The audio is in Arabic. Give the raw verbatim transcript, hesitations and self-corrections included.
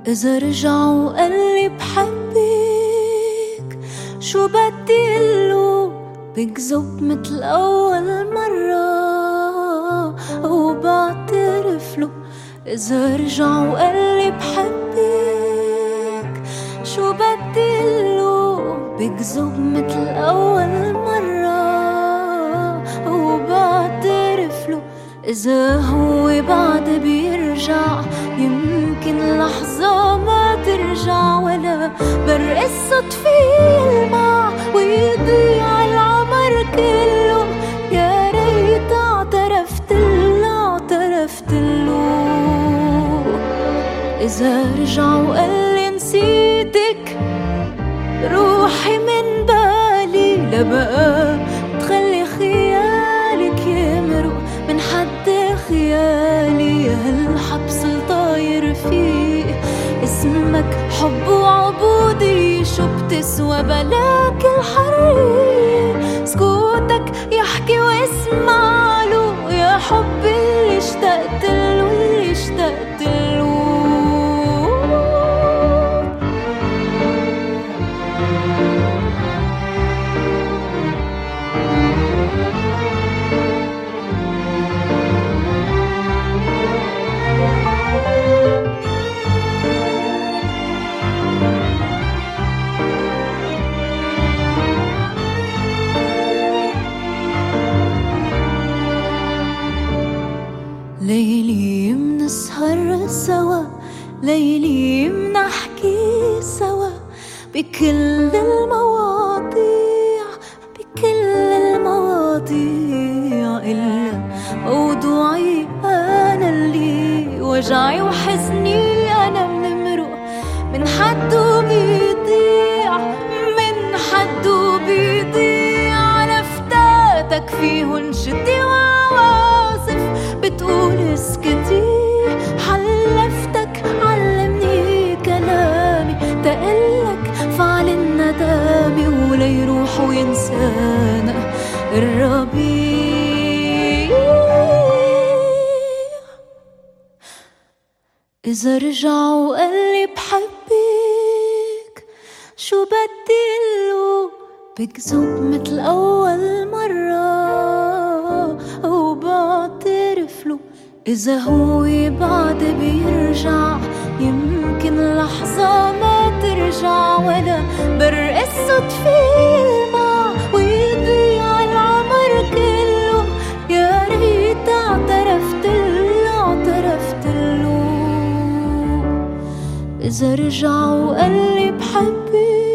إذا رجع وقالي بحبك شو بدي قله؟ بكذب متل أول مرة وبعترفله. إذا رجع وقالي بحبك شو بدي قله؟ بكذب متل أول مرة وبعترفله. إذا هو بعد بيرجع يمكن لحظة ما ترجع، ولا برق الصدفة يلمع ويضيع العمر كله. يا ريت اعترفت له اعترفت له. إذا رجع وقالي نسيتك روحي من بالي، لبقى تخلي خيالك يمرق من حد خيالي. هالحبس الطاير فيه اسمك حب وعبودي، شو بتسوى بلاك الحرية؟ سكوتك يحكي واسمع له، يا حب اللي اشتقت له اللي اشتقت له. ليلي منسهر سوا، ليلي منحكي سوا بكل المواضيع بكل المواضيع، إلا موضوعي أنا اللي وجعي وحزني أنا منمرق من حده بيضيع من حده بيضيع. لفتاتك فيهن شدي وعواصف بتقول اسكتي، حلفتك علمني كلامي تقلك فعل الندامي، ولا يروح وينسانا الربيع. إذا رجع وقالي بحبك شو بدي قله؟ بكذب متل أول مرة وبعترفله. إذا هو بعد بيرجع يمكن لحظة ما ترجع، ولا برق الصدفة يلمع ويضيع العمر كله. يا ريت اعترفت له اعترفت له. إذا رجع وقالي بحبك